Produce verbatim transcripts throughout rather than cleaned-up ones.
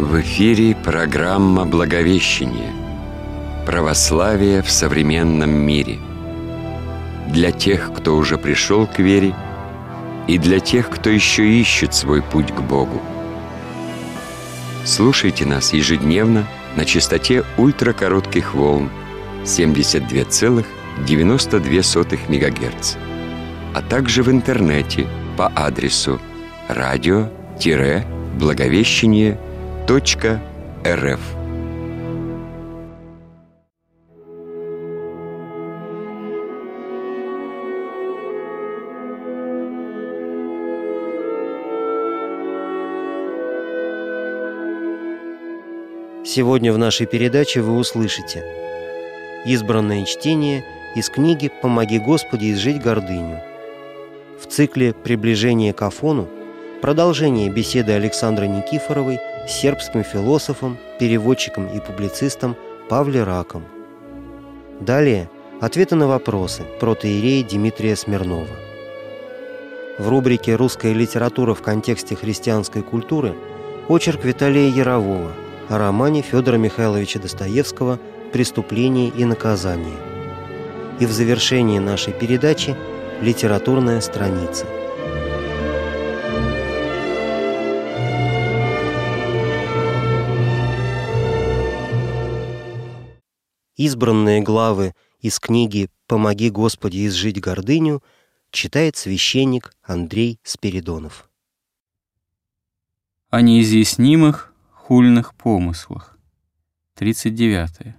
В эфире программа «Благовещение. Православие в современном мире». Для тех, кто уже пришел к вере, и для тех, кто еще ищет свой путь к Богу. Слушайте нас ежедневно на частоте ультракоротких волн семьдесят два целых девяносто две сотых мегагерца, а также в интернете по адресу радио-благовещение точка рф. Сегодня в нашей передаче вы услышите избранное чтение из книги «Помоги, Господи, изжить гордыню». В цикле «Приближение к Афону» продолжение беседы Александры Никифоровой с сербским философом, переводчиком и публицистом Павле Раком. Далее ответы на вопросы протоиерея Дмитрия Смирнова. В рубрике «Русская литература в контексте христианской культуры» очерк Виталия Ярового о романе Федора Михайловича Достоевского «Преступление и наказание». И в завершении нашей передачи литературная страница. Избранные главы из книги «Помоги, Господи, изжить гордыню» читает священник Андрей Спиридонов. О неизъяснимых хульных помыслах. тридцать девятое.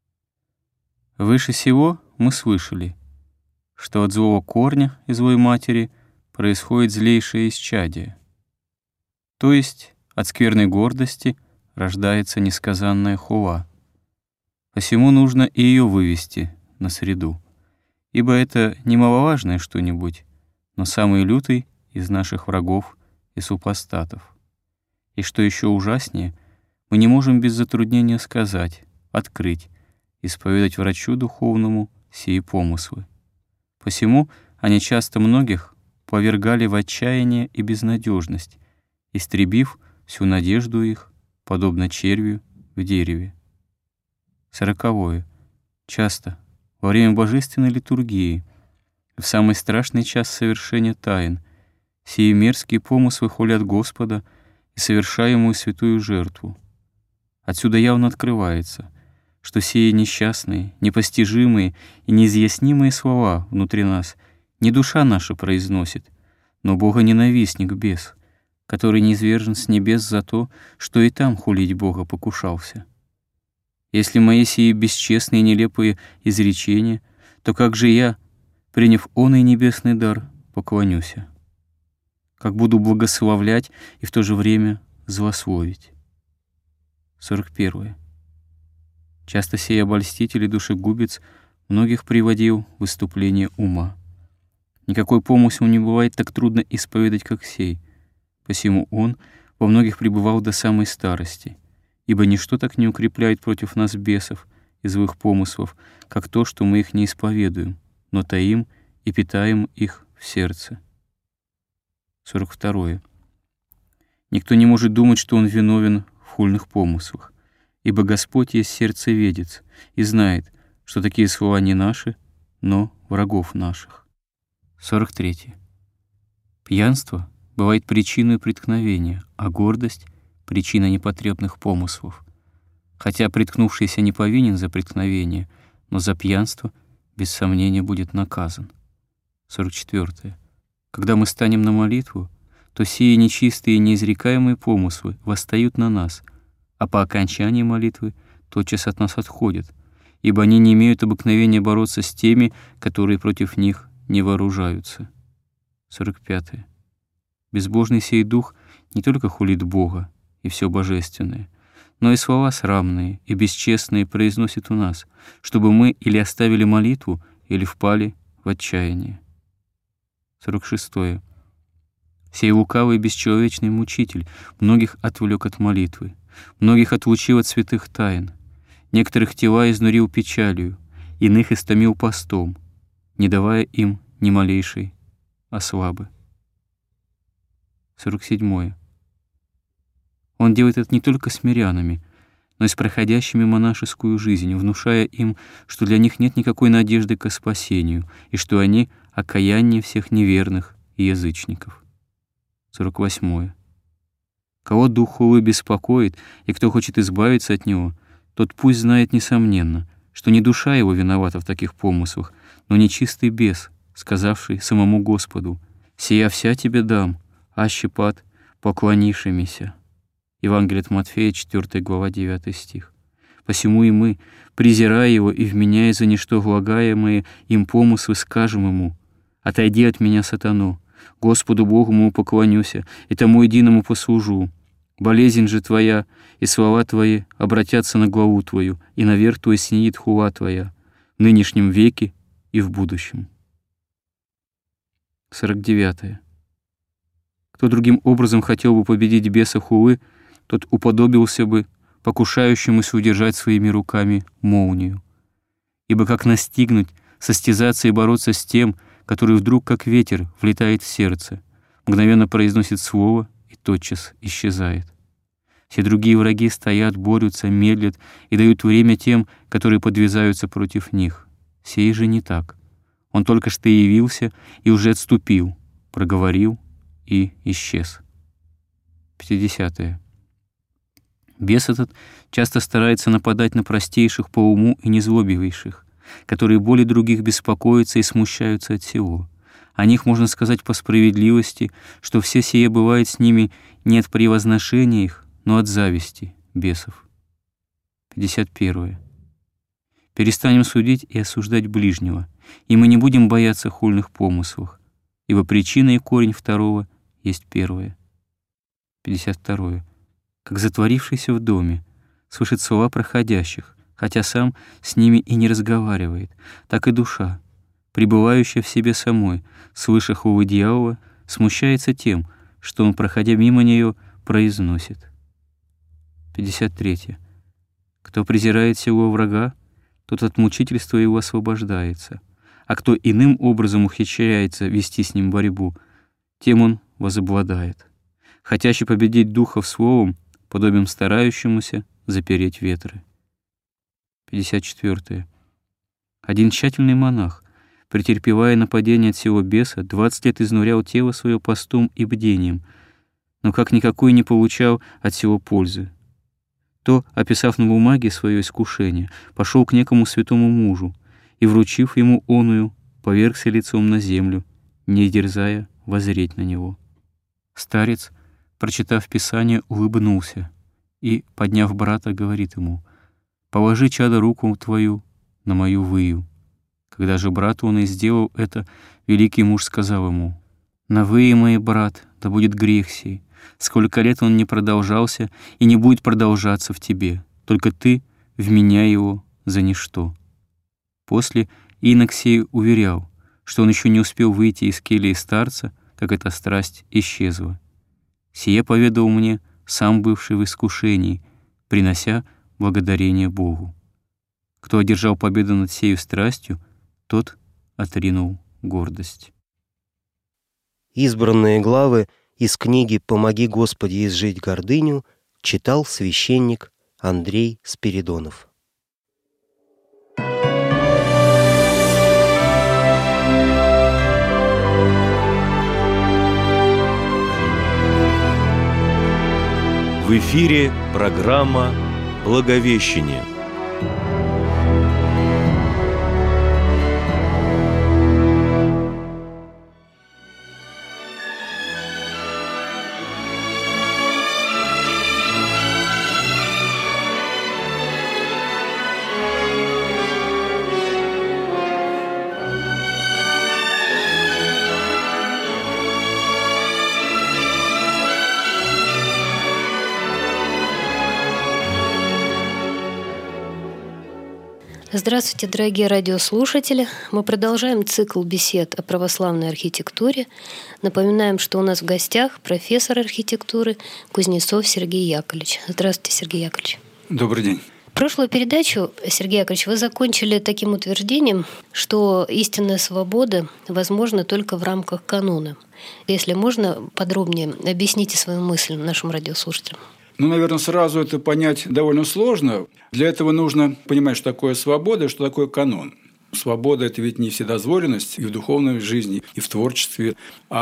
Выше сего мы слышали, что от злого корня и злой матери происходит злейшее исчадие, то есть от скверной гордости рождается несказанная хула. Посему нужно и ее вывести на среду, ибо это немаловажное что-нибудь, но самый лютый из наших врагов и супостатов. И что еще ужаснее, мы не можем без затруднения сказать, открыть, исповедать врачу духовному сии помыслы. Посему они часто многих повергали в отчаяние и безнадежность, истребив всю надежду их, подобно червю в дереве. Сороковое. Часто во время божественной литургии, в самый страшный час совершения тайн, сии мерзкие помыслы хулят Господа и совершаемую святую жертву. Отсюда явно открывается, что сие несчастные, непостижимые и неизъяснимые слова внутри нас не душа наша произносит, но богоненавистник бес, который низвержен с небес за то, что и там хулить Бога покушался. Если мои сии бесчестные и нелепые изречения, то как же я, приняв он и небесный дар, поклонюся? Как буду благословлять и в то же время злословить? сорок первое. Часто сей обольститель и душегубец многих приводил в выступление ума. Никакой помысл не бывает так трудно исповедать, как сей, посему он во многих пребывал до самой старости, ибо ничто так не укрепляет против нас бесов и злых помыслов, как то, что мы их не исповедуем, но таим и питаем их в сердце. сорок второе. Никто не может думать, что он виновен в хульных помыслах, ибо Господь есть сердцеведец и знает, что такие слова не наши, но врагов наших. сорок третье. Пьянство бывает причиной преткновения, а гордость — причина непотребных помыслов. Хотя приткнувшийся не повинен за преткновение, но за пьянство без сомнения будет наказан. сорок четвёртое. Когда мы станем на молитву, то сие нечистые и неизрекаемые помыслы восстают на нас, а по окончании молитвы тотчас от нас отходят, ибо они не имеют обыкновения бороться с теми, которые против них не вооружаются. сорок пятое. Безбожный сей дух не только хулит Бога и все божественное, но и слова срамные и бесчестные произносит у нас, чтобы мы или оставили молитву, или впали в отчаяние. сорок шестое. Сей лукавый и бесчеловечный мучитель многих отвлек от молитвы, многих отлучил от святых тайн, некоторых тела изнурил печалью, иных истомил постом, не давая им ни малейшей ослабы. сорок седьмое. Он делает это не только с мирянами, но и с проходящими монашескую жизнь, внушая им, что для них нет никакой надежды к спасению, и что они — окаяние всех неверных и язычников. сорок восьмое. Кого дух хулы беспокоит, и кто хочет избавиться от него, тот пусть знает несомненно, что не душа его виновата в таких помыслах, но нечистый бес, сказавший самому Господу: «Сия вся тебе дам, аще пад поклонишемися». Евангелие от Матфея, четвёртая глава, девятый стих. «Посему и мы, презирая его и вменяя за ничто влагаемые им помыслы, скажем ему: отойди от меня, сатано, Господу Богу моему поклонюся, и тому единому послужу. Болезнь же твоя и слова твои обратятся на главу твою, и наверх твой снидет хула твоя в нынешнем веке и в будущем». сорок девятое. Кто другим образом хотел бы победить беса хулы, тот уподобился бы покушающемуся удержать своими руками молнию. Ибо как настигнуть, состязаться и бороться с тем, который вдруг, как ветер, влетает в сердце, мгновенно произносит слово и тотчас исчезает. Все другие враги стоят, борются, медлят и дают время тем, которые подвязаются против них. Сей же не так. Он только что явился и уже отступил, проговорил и исчез. пятидесятое. Бес этот часто старается нападать на простейших по уму и незлобивейших, которые более других беспокоятся и смущаются от всего. О них можно сказать по справедливости, что все сие бывает с ними не от превозношения их, но от зависти бесов. пятьдесят первое. Перестанем судить и осуждать ближнего, и мы не будем бояться хульных помыслов, ибо причина и корень второго есть первое. пятьдесят второе. Как затворившийся в доме, слышит слова проходящих, хотя сам с ними и не разговаривает, так и душа, пребывающая в себе самой, слыша хулы дьявола, смущается тем, что он, проходя мимо нее, произносит. пятьдесят третье. Кто презирает сего врага, тот от мучительства его освобождается, а кто иным образом ухищряется вести с ним борьбу, тем он возобладает. Хотящий победить духов словом, подобием старающемуся запереть ветры. пятьдесят четвёртое. Один тщательный монах, претерпевая нападение от сего беса, двадцать лет изнурял тело свое постом и бдением, но как никакой не получал от сего пользы. То, описав на бумаге свое искушение, пошел к некому святому мужу и, вручив ему оную, повергся лицом на землю, не дерзая воззреть на него. Старец, прочитав Писание, улыбнулся и, подняв брата, говорит ему: «Положи, чадо, руку твою на мою выю». Когда же брат он и сделал это, великий муж сказал ему: «На выи, мой брат, да будет грех сей. Сколько лет он не продолжался и не будет продолжаться в тебе, только ты вменяй его за ничто». После инок сей уверял, что он еще не успел выйти из кельи старца, как эта страсть исчезла. Сие поведал мне сам бывший в искушении, принося благодарение Богу. Кто одержал победу над сею страстью, тот отринул гордость. Избранные главы из книги «Помоги, Господи, изжить гордыню» читал священник Андрей Спиридонов. В эфире программа «Благовещение». Здравствуйте, дорогие радиослушатели! Мы продолжаем цикл бесед о православной архитектуре. Напоминаем, что у нас в гостях профессор архитектуры Кузнецов Сергей Яковлевич. Здравствуйте, Сергей Яковлевич. Добрый день. Прошлую передачу, Сергей Яковлевич, вы закончили таким утверждением, что истинная свобода возможна только в рамках канона. Если можно, подробнее объясните свою мысль нашим радиослушателям. Ну, наверное, сразу это понять довольно сложно. Для этого нужно понимать, что такое свобода, что такое канон. Свобода – это ведь не вседозволенность и в духовной жизни, и в творчестве.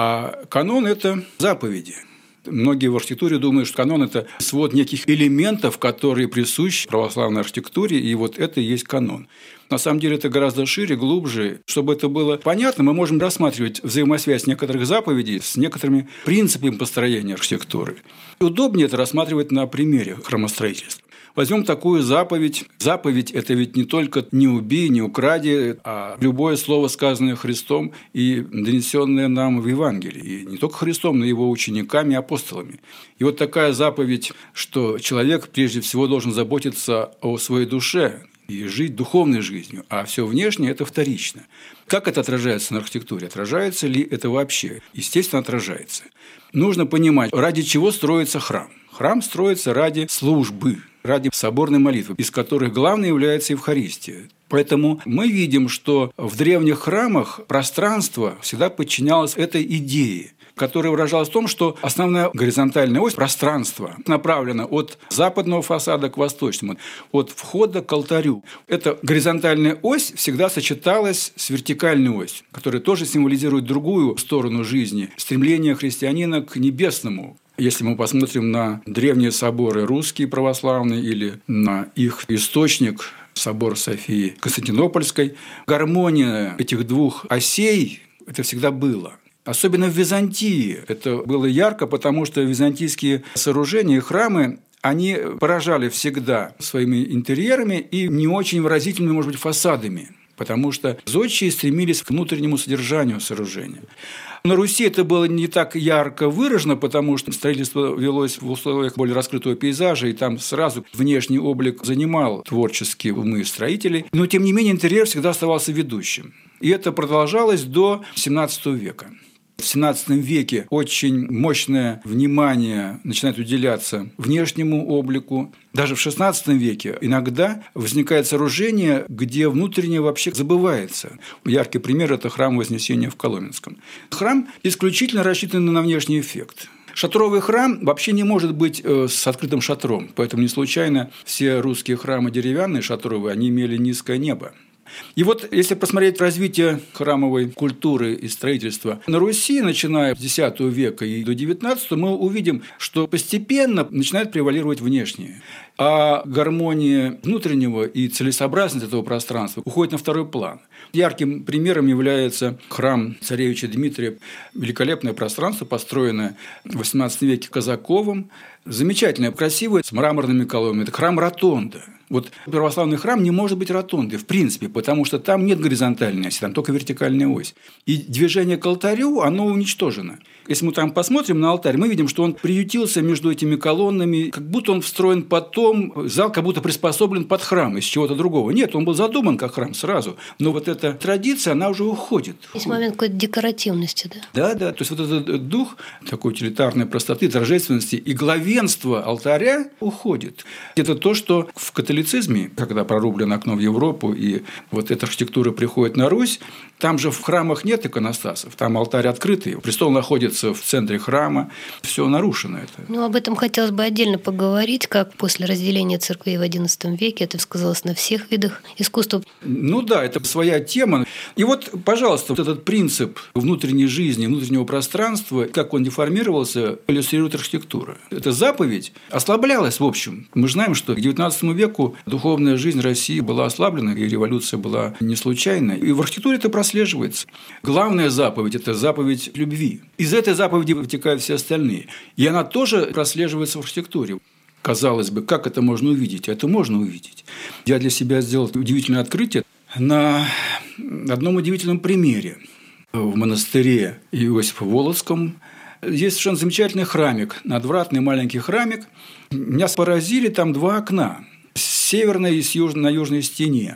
А канон – это заповеди. Многие в архитектуре думают, что канон – это свод неких элементов, которые присущи православной архитектуре, и вот это и есть канон. На самом деле это гораздо шире, глубже. Чтобы это было понятно, мы можем рассматривать взаимосвязь некоторых заповедей с некоторыми принципами построения архитектуры. И удобнее это рассматривать на примере храмостроительства. Возьмем такую заповедь. Заповедь – это ведь не только «не убей», «не укради», а любое слово, сказанное Христом и донесенное нам в Евангелии. И не только Христом, но и его учениками и апостолами. И вот такая заповедь, что человек прежде всего должен заботиться о своей душе и жить духовной жизнью, а все внешнее – это вторично. Как это отражается на архитектуре? Отражается ли это вообще? Естественно, отражается. Нужно понимать, ради чего строится храм. Храм строится ради службы, ради соборной молитвы, из которых главной является Евхаристия. Поэтому мы видим, что в древних храмах пространство всегда подчинялось этой идее, которая выражалась в том, что основная горизонтальная ось пространства направлена от западного фасада к восточному, от входа к алтарю. Эта горизонтальная ось всегда сочеталась с вертикальной осью, которая тоже символизирует другую сторону жизни – стремление христианина к небесному. Если мы посмотрим на древние соборы русские православные или на их источник, собор Софии Константинопольской, гармония этих двух осей – это всегда было. Особенно в Византии это было ярко, потому что византийские сооружения и храмы, они поражали всегда своими интерьерами и не очень выразительными, может быть, фасадами, потому что зодчие стремились к внутреннему содержанию сооружения. На Руси это было не так ярко выражено, потому что строительство велось в условиях более раскрытого пейзажа, и там сразу внешний облик занимал творческие умы строителей. Но, тем не менее, интерьер всегда оставался ведущим. И это продолжалось до семнадцатого века. В семнадцатом веке очень мощное внимание начинает уделяться внешнему облику. Даже в шестнадцатом веке иногда возникает сооружение, где внутреннее вообще забывается. Яркий пример – это храм Вознесения в Коломенском. Храм исключительно рассчитан на внешний эффект. Шатровый храм вообще не может быть с открытым шатром, поэтому не случайно все русские храмы деревянные, шатровые, они имели низкое небо. И вот если посмотреть развитие храмовой культуры и строительства на Руси, начиная с десятого века и до девятнадцатого, мы увидим, что постепенно начинает превалировать внешнее. А гармония внутреннего и целесообразность этого пространства уходит на второй план. Ярким примером является храм царевича Дмитрия. Великолепное пространство, построенное в восемнадцатом веке Казаковым. Замечательное, красивое, с мраморными колоннами. Это храм-ротонда. Вот православный храм не может быть ротондой, в принципе, потому что там нет горизонтальной оси, там только вертикальная ось. И движение к алтарю, оно уничтожено. Если мы там посмотрим на алтарь, мы видим, что он приютился между этими колоннами, как будто он встроен потом, зал как будто приспособлен под храм из чего-то другого. Нет, он был задуман как храм сразу, но вот эта традиция, она уже уходит. Есть момент какой-то декоративности, да? Да, да, то есть вот этот дух такой утилитарной простоты, торжественности и главенства алтаря уходит. Это то, что в католицизме, когда прорублено окно в Европу, и вот эта архитектура приходит на Русь, там же в храмах нет иконостасов, там алтарь открытый, престол находится в центре храма, все нарушено это. Ну, об этом хотелось бы отдельно поговорить, как после разделения церквей в одиннадцатом веке это сказалось на всех видах искусства. Ну да, это своя тема. И вот, пожалуйста, вот этот принцип внутренней жизни, внутреннего пространства, как он деформировался, иллюстрирует архитектура. Эта заповедь ослаблялась, в общем. Мы знаем, что к девятнадцатому веку духовная жизнь России была ослаблена, и революция была не случайной. И в архитектуре это прослеживается. Главная заповедь – это заповедь любви. Из этой заповеди вытекают все остальные. И она тоже прослеживается в архитектуре. Казалось бы, как это можно увидеть? Это можно увидеть. Я для себя сделал удивительное открытие на одном удивительном примере. В монастыре Иосифа Волоцком есть совершенно замечательный храмик, надвратный маленький храмик. Меня поразили там два окна с северной и с южной, на южной стене.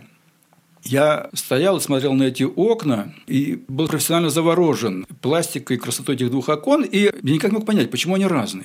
Я стоял и смотрел на эти окна и был профессионально заворожен пластикой и красотой этих двух окон, и я никак не мог понять, почему они разные.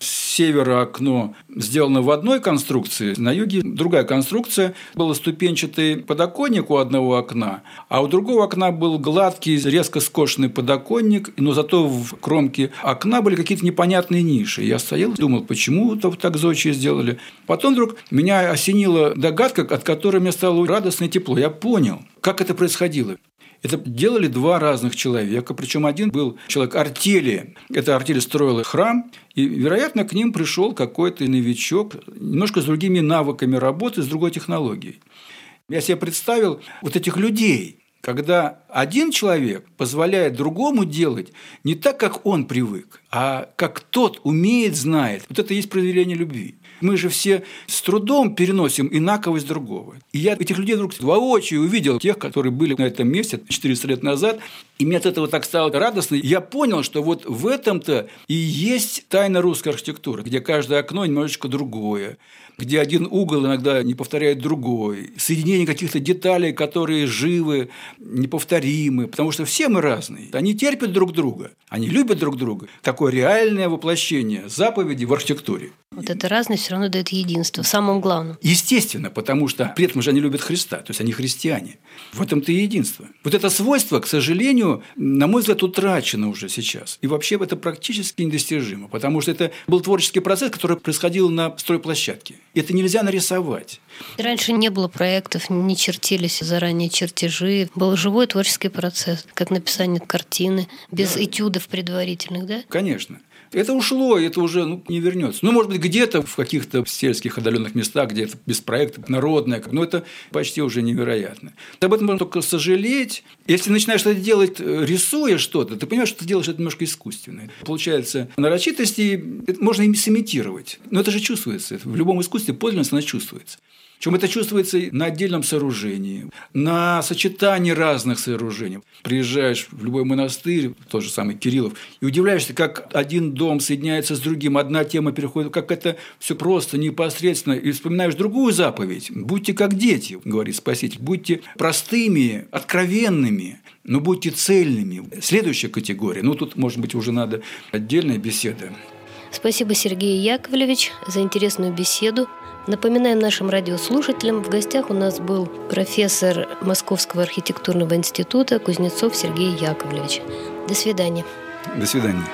С севера окно сделано в одной конструкции, на юге другая конструкция. Был ступенчатый подоконник у одного окна, а у другого окна был гладкий, резко скошенный подоконник, но зато в кромке окна были какие-то непонятные ниши. Я стоял и думал, почему так зодчие сделали. Потом вдруг меня осенила догадка, от которой мне стало радостно и тепло. Я понял, как это происходило. Это делали два разных человека, причем один был человек артели. Эта артель строила храм, и, вероятно, к ним пришел какой-то новичок, немножко с другими навыками работы, с другой технологией. Я себе представил вот этих людей, когда один человек позволяет другому делать не так, как он привык, а как тот умеет, знает. Вот это и есть проявление любви. Мы же все с трудом переносим инаковость другого. И я этих людей вдруг воочию увидел, тех, которые были на этом месте четыреста лет назад, и мне от этого так стало радостно. Я понял, что вот в этом-то и есть тайна русской архитектуры, где каждое окно немножечко другое, где один угол иногда не повторяет другой, соединение каких-то деталей, которые живы, неповторимы, потому что все мы разные. Они терпят друг друга, они любят друг друга. Такое реальное воплощение заповеди в архитектуре. Вот эта разность все равно дает единство в самом главном. Естественно, потому что при этом же они любят Христа, то есть они христиане. В этом-то и единство. Вот это свойство, к сожалению, на мой взгляд, утрачено уже сейчас. И вообще это практически недостижимо, потому что это был творческий процесс, который происходил на стройплощадке. Это нельзя нарисовать. Раньше не было проектов, не чертились заранее чертежи. Был живой творческий процесс, как написание картины, без да. этюдов предварительных, да? Конечно. Это ушло, это уже ну, не вернется. Ну, может быть, где-то в каких-то сельских отдаленных местах, где-то без проекта, народное, но это почти уже невероятно. Об этом можно только сожалеть. Если начинаешь это делать, рисуя что-то, ты понимаешь, что ты делаешь это немножко искусственно. Получается, нарочитости можно ими сымитировать. Но это же чувствуется. В любом искусстве подлинность, она чувствуется. Причем это чувствуется на отдельном сооружении, на сочетании разных сооружений. Приезжаешь в любой монастырь, тот же самый Кириллов, и удивляешься, как один дом соединяется с другим, одна тема переходит, как это все просто, непосредственно. И вспоминаешь другую заповедь. «Будьте как дети», говорит Спаситель, «будьте простыми, откровенными, но будьте цельными». Следующая категория, ну тут, может быть, уже надо отдельная беседа. Спасибо, Сергей Яковлевич, за интересную беседу. Напоминаем нашим радиослушателям, в гостях у нас был профессор Московского архитектурного института Кузнецов Сергей Яковлевич. До свидания. До свидания.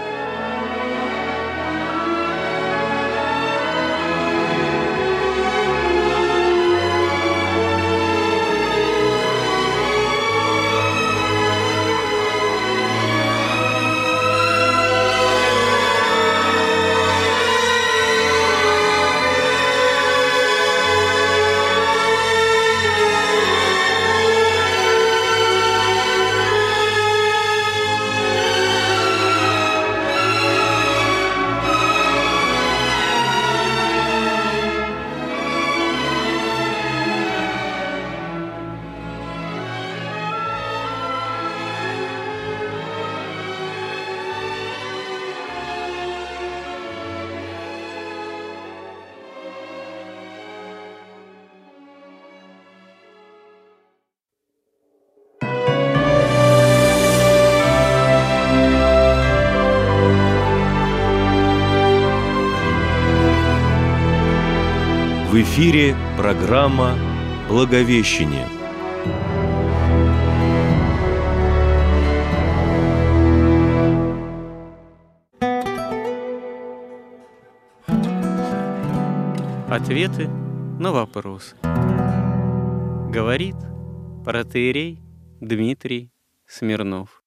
В эфире программа «Благовещение». Ответы на вопросы. Говорит протоиерей Дмитрий Смирнов.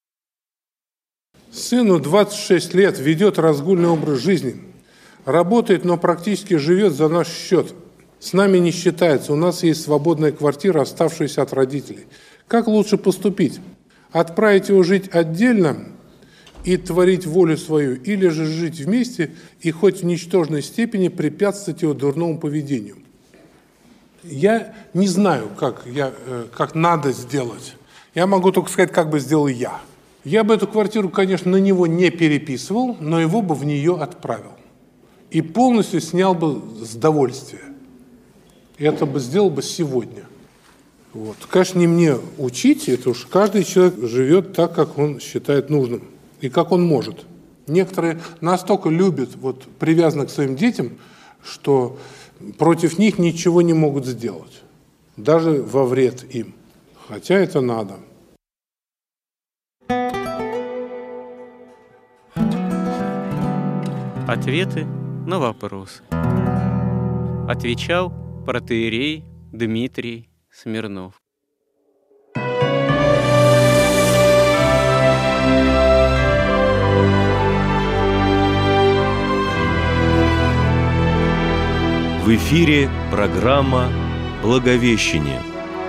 Сыну двадцать шесть лет, ведет разгульный образ жизни. Работает, но практически живет за наш счет. С нами не считается, у нас есть свободная квартира, оставшаяся от родителей. Как лучше поступить? Отправить его жить отдельно и творить волю свою, или же жить вместе и хоть в ничтожной степени препятствовать его дурному поведению? Я не знаю, как, я, как надо сделать. Я могу только сказать, как бы сделал я. Я бы эту квартиру, конечно, на него не переписывал, но его бы в нее отправил. И полностью снял бы с довольствия. И это бы сделал бы сегодня. Вот. Конечно, не мне учить, это уж каждый человек живет так, как он считает нужным и как он может. Некоторые настолько любят, вот, привязаны к своим детям, что против них ничего не могут сделать, даже во вред им. Хотя это надо. Ответы на вопросы. Отвечал протоиерей Дмитрий Смирнов. В эфире программа «Благовещение».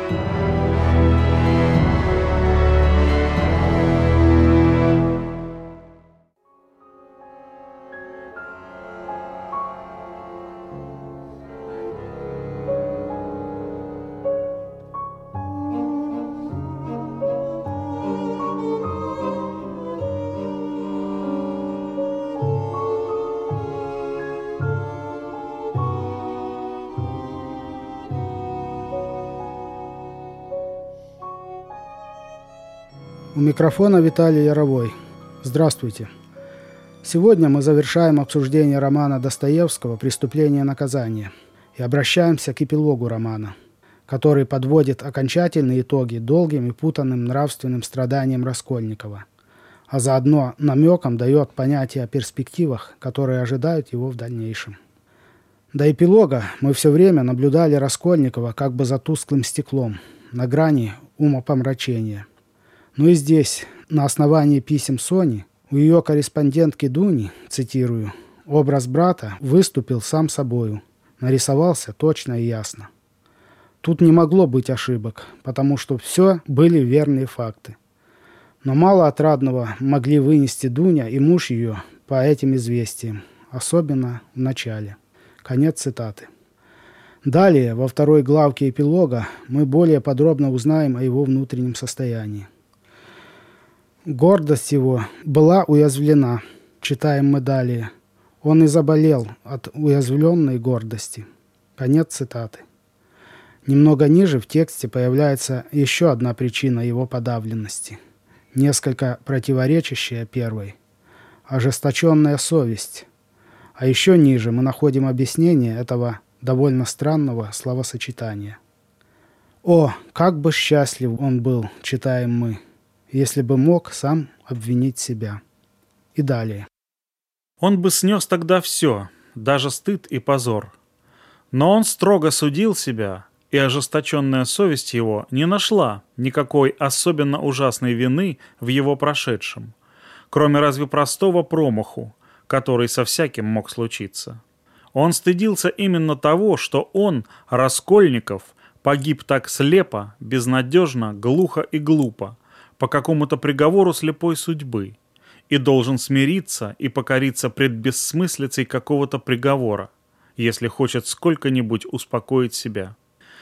У микрофона Виталий Яровой. Здравствуйте. Сегодня мы завершаем обсуждение романа Достоевского «Преступление и наказание» и обращаемся к эпилогу романа, который подводит окончательные итоги долгим и путанным нравственным страданиям Раскольникова, а заодно намеком дает понятие о перспективах, которые ожидают его в дальнейшем. До эпилога мы все время наблюдали Раскольникова как бы за тусклым стеклом, на грани умопомрачения. Ну и здесь, на основании писем Сони, у ее корреспондентки Дуни, цитирую, образ брата выступил сам собою, нарисовался точно и ясно. Тут не могло быть ошибок, потому что все были верные факты. Но мало отрадного могли вынести Дуня и муж ее по этим известиям, особенно в начале. Конец цитаты. Далее, во второй главке эпилога, мы более подробно узнаем о его внутреннем состоянии. Гордость его была уязвлена, читаем мы далее. Он и заболел от уязвленной гордости. Конец цитаты. Немного ниже в тексте появляется еще одна причина его подавленности, несколько противоречащая первой. Ожесточенная совесть. А еще ниже мы находим объяснение этого довольно странного словосочетания. «О, как бы счастлив он был», читаем мы, если бы мог сам обвинить себя. И далее. Он бы снес тогда все, даже стыд и позор. Но он строго судил себя, и ожесточенная совесть его не нашла никакой особенно ужасной вины в его прошедшем, кроме разве простого промаху, который со всяким мог случиться. Он стыдился именно того, что он, Раскольников, погиб так слепо, безнадежно, глухо и глупо, по какому-то приговору слепой судьбы, и должен смириться и покориться пред бессмыслицей какого-то приговора, если хочет сколько-нибудь успокоить себя.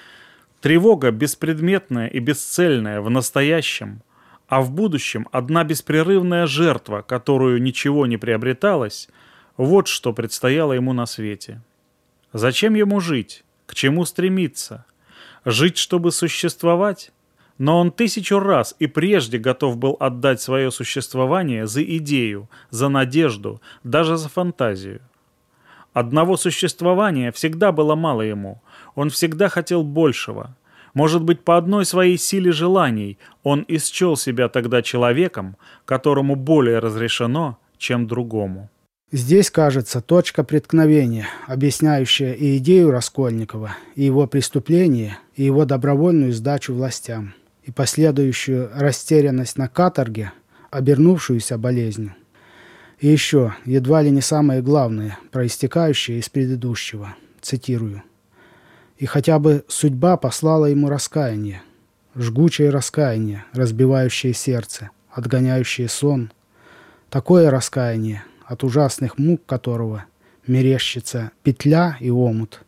Тревога беспредметная и бесцельная в настоящем, а в будущем одна беспрерывная жертва, которую ничего не приобреталось, вот что предстояло ему на свете. Зачем ему жить? К чему стремиться? Жить, чтобы существовать? Но он тысячу раз и прежде готов был отдать свое существование за идею, за надежду, даже за фантазию. Одного существования всегда было мало ему, он всегда хотел большего. Может быть, по одной своей силе желаний он исчел себя тогда человеком, которому более разрешено, чем другому. Здесь, кажется, точка преткновения, объясняющая и идею Раскольникова, и его преступление, и его добровольную сдачу властям, и последующую растерянность на каторге, обернувшуюся болезнью. И еще, едва ли не самое главное, проистекающее из предыдущего, цитирую. «И хотя бы судьба послала ему раскаяние, жгучее раскаяние, разбивающее сердце, отгоняющее сон, такое раскаяние, от ужасных мук которого мерещится петля и омут.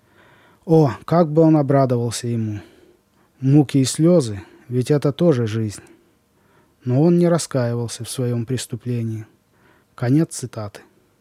О, как бы он обрадовался ему! Муки и слезы, ведь это тоже жизнь». Но он не раскаивался в своем преступлении. Конец цитаты.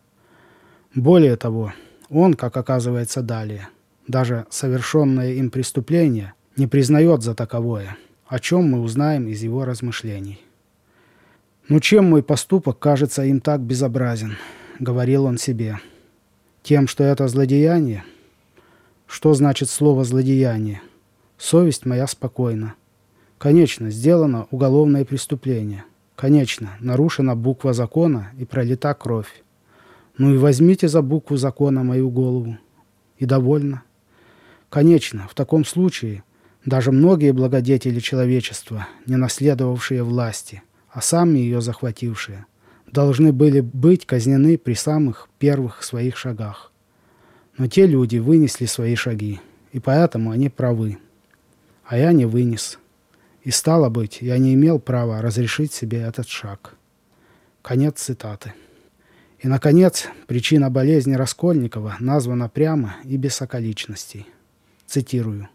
Более того, он, как оказывается далее, даже совершенное им преступление не признает за таковое, о чем мы узнаем из его размышлений. «Ну чем мой поступок кажется им так безобразен?» — говорил он себе. «Тем, что это злодеяние?» Что значит слово «злодеяние»? Совесть моя спокойна. Конечно, сделано уголовное преступление. Конечно, нарушена буква закона и пролита кровь. Ну и возьмите за букву закона мою голову. И довольно. Конечно, в таком случае даже многие благодетели человечества, не наследовавшие власти, а сами ее захватившие, должны были быть казнены при самых первых своих шагах. Но те люди вынесли свои шаги, и поэтому они правы. А я не вынес. И стало быть, я не имел права разрешить себе этот шаг. Конец цитаты. И, наконец, причина болезни Раскольникова названа прямо и без околичностей. Цитирую.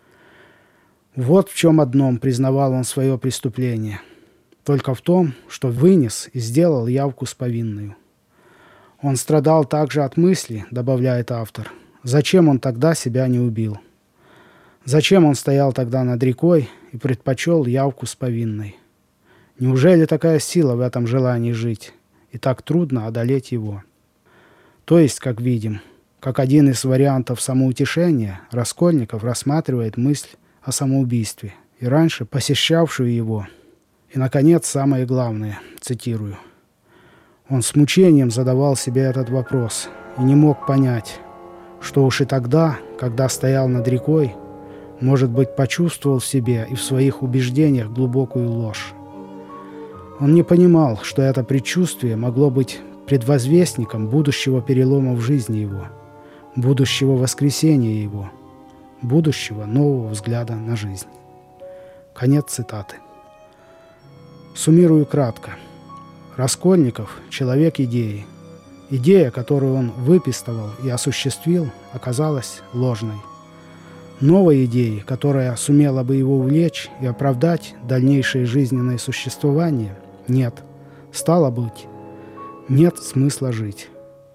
«Вот в чем одном признавал он свое преступление. Только в том, что вынес и сделал явку с повинною. Он страдал также от мысли, добавляет автор, зачем он тогда себя не убил. Зачем он стоял тогда над рекой и предпочел явку с повинной? Неужели такая сила в этом желании жить, и так трудно одолеть его? То есть, как видим, как один из вариантов самоутешения, Раскольников рассматривает мысль о самоубийстве, и раньше посещавшую его. И, наконец, самое главное, цитирую. Он с мучением задавал себе этот вопрос и не мог понять, что уж и тогда, когда стоял над рекой, может быть, почувствовал в себе и в своих убеждениях глубокую ложь. Он не понимал, что это предчувствие могло быть предвозвестником будущего перелома в жизни его, будущего воскресения его, будущего нового взгляда на жизнь. Конец цитаты. Суммирую кратко. Раскольников – человек идеи. Идея, которую он выпистывал и осуществил, оказалась ложной. Новой идеи, которая сумела бы его увлечь и оправдать дальнейшее жизненное существование, нет. Стало быть, нет смысла жить.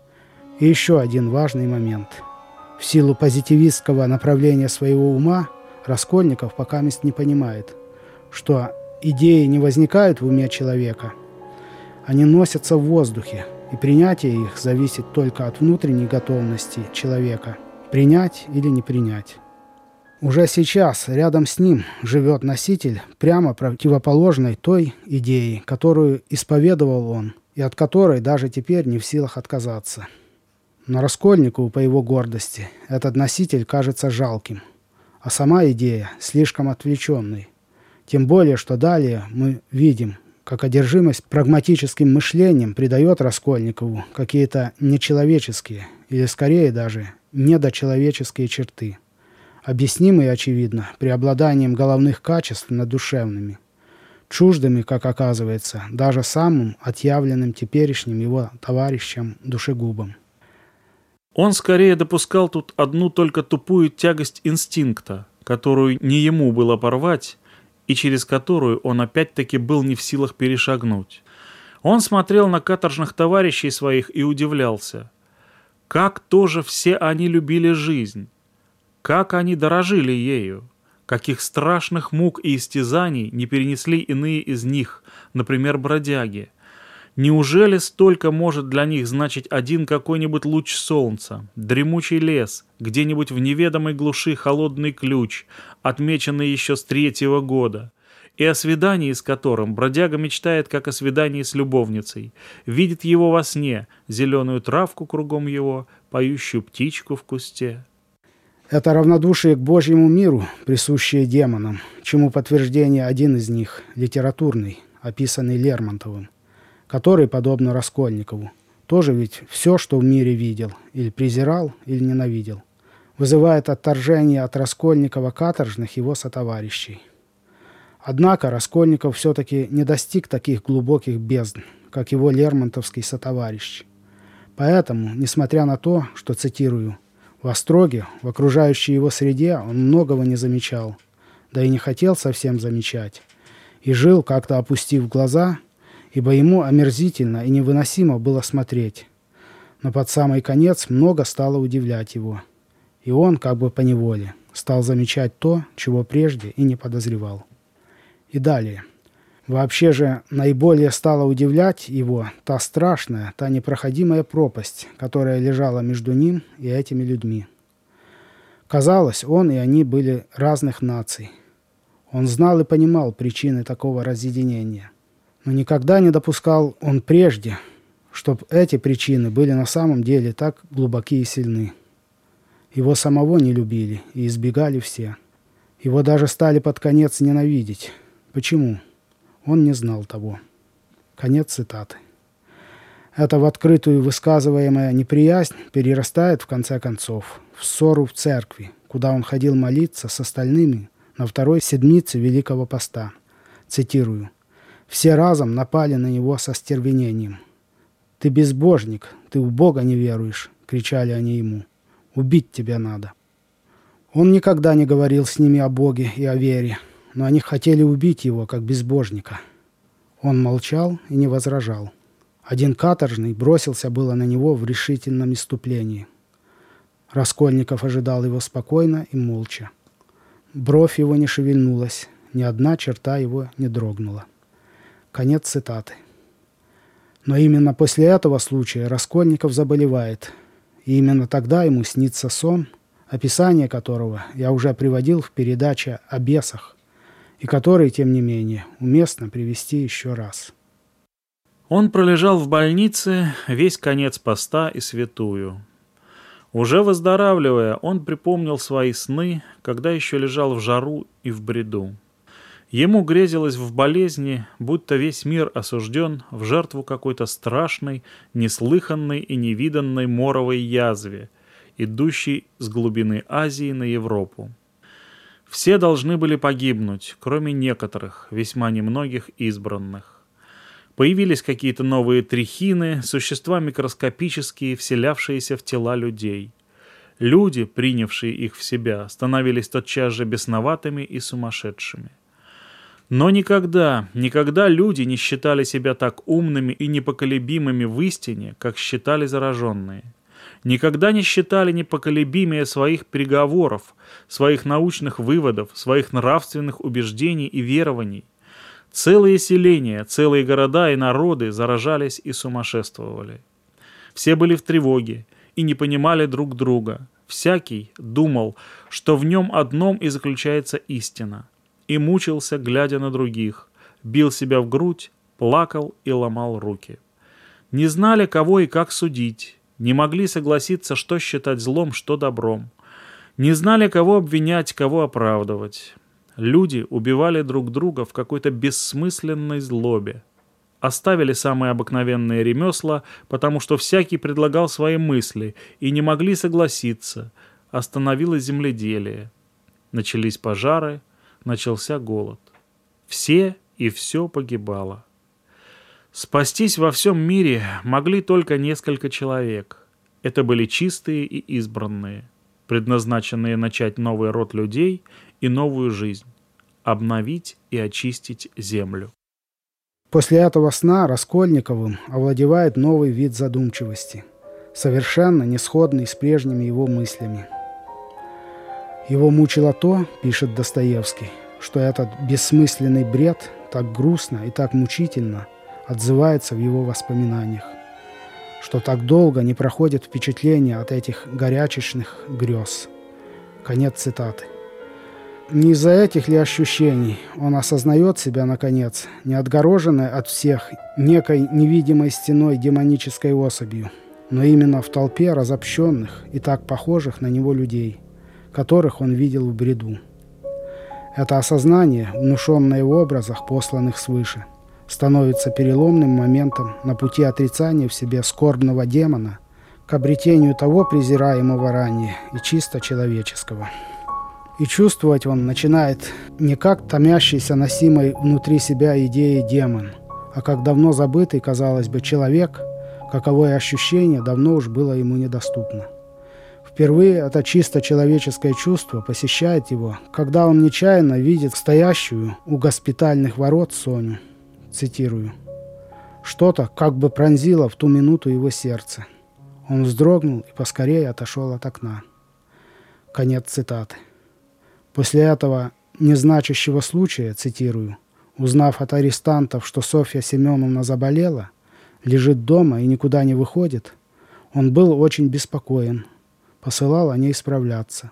И еще один важный момент. В силу позитивистского направления своего ума Раскольников покамест не понимает, что идеи не возникают в уме человека, они носятся в воздухе, и принятие их зависит только от внутренней готовности человека принять или не принять. Уже сейчас рядом с ним живет носитель прямо противоположной той идеи, которую исповедовал он, и от которой даже теперь не в силах отказаться. Но Раскольникову, по его гордости, этот носитель кажется жалким, а сама идея слишком отвлеченной. Тем более, что далее мы видим, как одержимость прагматическим мышлением придает Раскольникову какие-то нечеловеческие, или скорее даже недочеловеческие черты, объяснимые, очевидно, преобладанием головных качеств над душевными, чуждыми, как оказывается, даже самым отъявленным теперешним его товарищам-душегубам. Он скорее допускал тут одну только тупую тягость инстинкта, которую не ему было порвать, и через которую он опять-таки был не в силах перешагнуть. Он смотрел на каторжных товарищей своих и удивлялся. Как тоже все они любили жизнь, как они дорожили ею, каких страшных мук и истязаний не перенесли иные из них, например, бродяги. Неужели столько может для них значить один какой-нибудь луч солнца, дремучий лес, где-нибудь в неведомой глуши холодный ключ, отмеченный еще с третьего года, и о свидании с которым бродяга мечтает, как о свидании с любовницей, видит его во сне, зеленую травку кругом его, поющую птичку в кусте? Это равнодушие к Божьему миру, присущее демонам, чему подтверждение один из них, литературный, описанный Лермонтовым, который, подобно Раскольникову, тоже ведь все, что в мире видел, или презирал, или ненавидел, вызывает отторжение от Раскольникова каторжных его сотоварищей. Однако Раскольников все-таки не достиг таких глубоких бездн, как его лермонтовский сотоварищ. Поэтому, несмотря на то, что, цитирую, «в остроге, в окружающей его среде он многого не замечал, да и не хотел совсем замечать, и жил, как-то опустив глаза, ибо ему омерзительно и невыносимо было смотреть. Но под самый конец много стало удивлять его, и он, как бы поневоле, стал замечать то, чего прежде и не подозревал». И далее. Вообще же наиболее стала удивлять его та страшная, та непроходимая пропасть, которая лежала между ним и этими людьми. Казалось, он и они были разных наций. Он знал и понимал причины такого разъединения. Но никогда не допускал он прежде, чтобы эти причины были на самом деле так глубоки и сильны. Его самого не любили и избегали все. Его даже стали под конец ненавидеть. Почему? Он не знал того. Конец цитаты. Эта в открытую высказываемая неприязнь перерастает, в конце концов, в ссору в церкви, куда он ходил молиться с остальными на второй седмице Великого Поста. Цитирую. «Все разом напали на него со стервенением. «Ты безбожник, ты в Бога не веруешь», — кричали они ему. «Убить тебя надо». Он никогда не говорил с ними о Боге и о вере, но они хотели убить его, как безбожника. Он молчал и не возражал. Один каторжный бросился было на него в решительном исступлении. Раскольников ожидал его спокойно и молча. Бровь его не шевельнулась, ни одна черта его не дрогнула. Конец цитаты. Но именно после этого случая Раскольников заболевает, и именно тогда ему снится сон, описание которого я уже приводил в передаче о бесах, и который, тем не менее, уместно привести еще раз. Он пролежал в больнице весь конец поста и святую. Уже выздоравливая, он припомнил свои сны, когда еще лежал в жару и в бреду. Ему грезилось в болезни, будто весь мир осужден в жертву какой-то страшной, неслыханной и невиданной моровой язве, идущей с глубины Азии на Европу. Все должны были погибнуть, кроме некоторых, весьма немногих избранных. Появились какие-то новые трихины, существа микроскопические, вселявшиеся в тела людей. Люди, принявшие их в себя, становились тотчас же бесноватыми и сумасшедшими. Но никогда, никогда люди не считали себя так умными и непоколебимыми в истине, как считали зараженные. Никогда не считали непоколебимее своих переговоров, своих научных выводов, своих нравственных убеждений и верований. Целые селения, целые города и народы заражались и сумасшествовали. Все были в тревоге и не понимали друг друга. Всякий думал, что в нем одном и заключается истина, и мучился, глядя на других, бил себя в грудь, плакал и ломал руки. Не знали, кого и как судить, не могли согласиться, что считать злом, что добром. Не знали, кого обвинять, кого оправдывать. Люди убивали друг друга в какой-то бессмысленной злобе. Оставили самые обыкновенные ремесла, потому что всякий предлагал свои мысли, и не могли согласиться. Остановилось земледелие. Начались пожары, начался голод. Все и все погибало. Спастись во всем мире могли только несколько человек. Это были чистые и избранные, предназначенные начать новый род людей и новую жизнь, обновить и очистить землю. После этого сна Раскольниковым овладевает новый вид задумчивости, совершенно не сходный с прежними его мыслями. Его мучило то, пишет Достоевский, что этот бессмысленный бред так грустно и так мучительно отзывается в его воспоминаниях, что так долго не проходит впечатление от этих горячечных грез. Конец цитаты. Не из-за этих ли ощущений он осознает себя, наконец, не отгороженной от всех некой невидимой стеной демонической особью, но именно в толпе разобщенных и так похожих на него людей, которых он видел в бреду. Это осознание, внушенное в образах, посланных свыше, становится переломным моментом на пути отрицания в себе скорбного демона к обретению того презираемого ранее и чисто человеческого. И чувствовать он начинает не как томящийся носимой внутри себя идеей демон, а как давно забытый, казалось бы, человек, каковое ощущение давно уж было ему недоступно. Впервые это чисто человеческое чувство посещает его, когда он нечаянно видит стоящую у госпитальных ворот Соню. Цитирую. «Что-то как бы пронзило в ту минуту его сердце. Он вздрогнул и поскорее отошел от окна». Конец цитаты. После этого незначащего случая, цитирую, Узнав от арестантов, что Софья Семеновна заболела, лежит дома и никуда не выходит, он был очень беспокоен, посылал о ней справляться.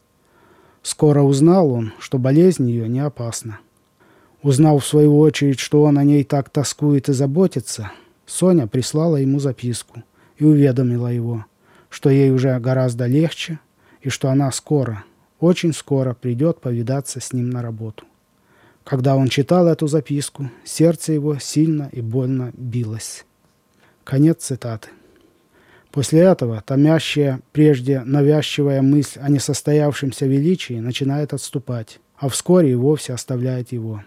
Скоро узнал он, что болезнь ее не опасна. Узнав в свою очередь, что он о ней так тоскует и заботится, Соня прислала ему записку и уведомила его, что ей уже гораздо легче и что она скоро, очень скоро придет повидаться с ним на работу. Когда он читал эту записку, сердце его сильно и больно билось. Конец цитаты. После этого томящая прежде навязчивая мысль о несостоявшемся величии начинает отступать, а вскоре и вовсе оставляет его.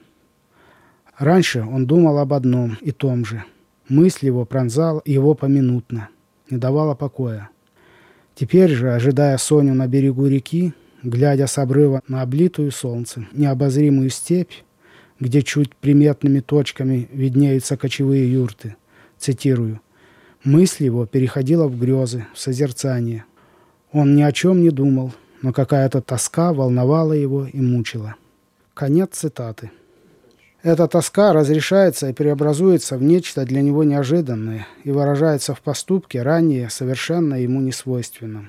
Раньше он думал об одном и том же. Мысль его пронзала его поминутно, не давала покоя. Теперь же, ожидая Соню на берегу реки, глядя с обрыва на облитую солнцем необозримую степь, где чуть приметными точками виднеются кочевые юрты, цитирую, мысль его переходила в грезы, в созерцание. Он ни о чем не думал, но какая-то тоска волновала его и мучила. Конец цитаты. Эта тоска разрешается и преобразуется в нечто для него неожиданное и выражается в поступке, ранее совершенно ему несвойственном.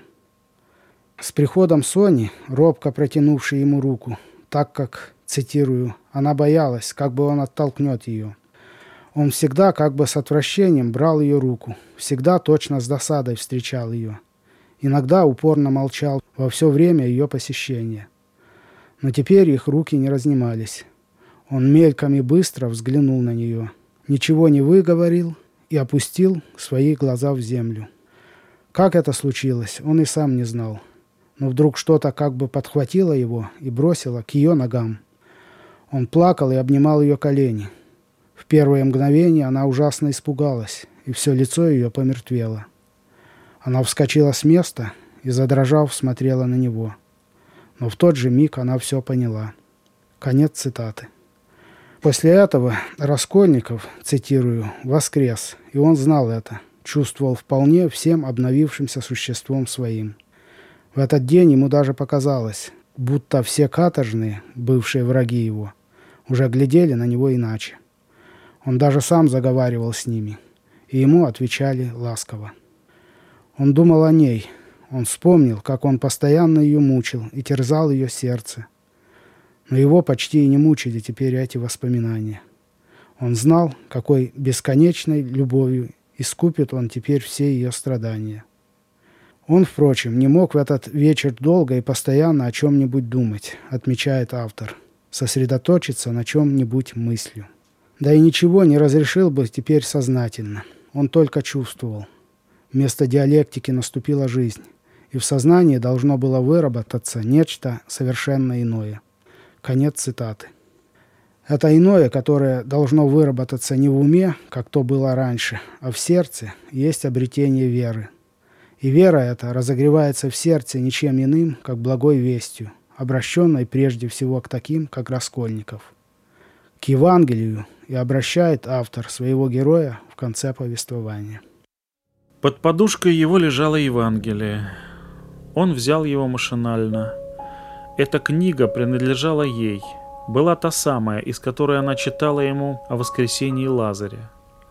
С приходом Сони, робко протянувшей ему руку, так как, цитирую, она боялась, как бы он оттолкнет ее, он всегда как бы с отвращением брал ее руку, всегда точно с досадой встречал ее. Иногда упорно молчал во все время ее посещения. Но теперь их руки не разнимались. Он мельком и быстро взглянул на нее, ничего не выговорил и опустил свои глаза в землю. Как это случилось, он и сам не знал. Но вдруг что-то как бы подхватило его и бросило к ее ногам. Он плакал и обнимал ее колени. В первое мгновение она ужасно испугалась, и все лицо ее помертвело. Она вскочила с места и, задрожав, смотрела на него. Но в тот же миг она все поняла. Конец цитаты. После этого Раскольников, цитирую, воскрес, и он знал это, чувствовал вполне всем обновившимся существом своим. В этот день ему даже показалось, будто все каторжные, бывшие враги его, уже глядели на него иначе. Он даже сам заговаривал с ними, и ему отвечали ласково. Он думал о ней, он вспомнил, как он постоянно ее мучил и терзал ее сердце. Но его почти и не мучили теперь эти воспоминания. Он знал, какой бесконечной любовью искупит он теперь все ее страдания. Он, впрочем, не мог в этот вечер долго и постоянно о чем-нибудь думать, отмечает автор, сосредоточиться на чем-нибудь мыслью. Да и ничего не разрешил бы теперь сознательно. Он только чувствовал. Вместо диалектики наступила жизнь, и в сознании должно было выработаться нечто совершенно иное. Конец цитаты. Это иное, которое должно выработаться не в уме, как то было раньше, а в сердце, есть обретение веры. И вера эта разогревается в сердце ничем иным, как благой вестью, обращенной прежде всего к таким, как Раскольников. К Евангелию и обращает автор своего героя в конце повествования. Под подушкой его лежало Евангелие. Он взял его машинально. Эта книга принадлежала ей, была та самая, из которой она читала ему о воскресении Лазаря.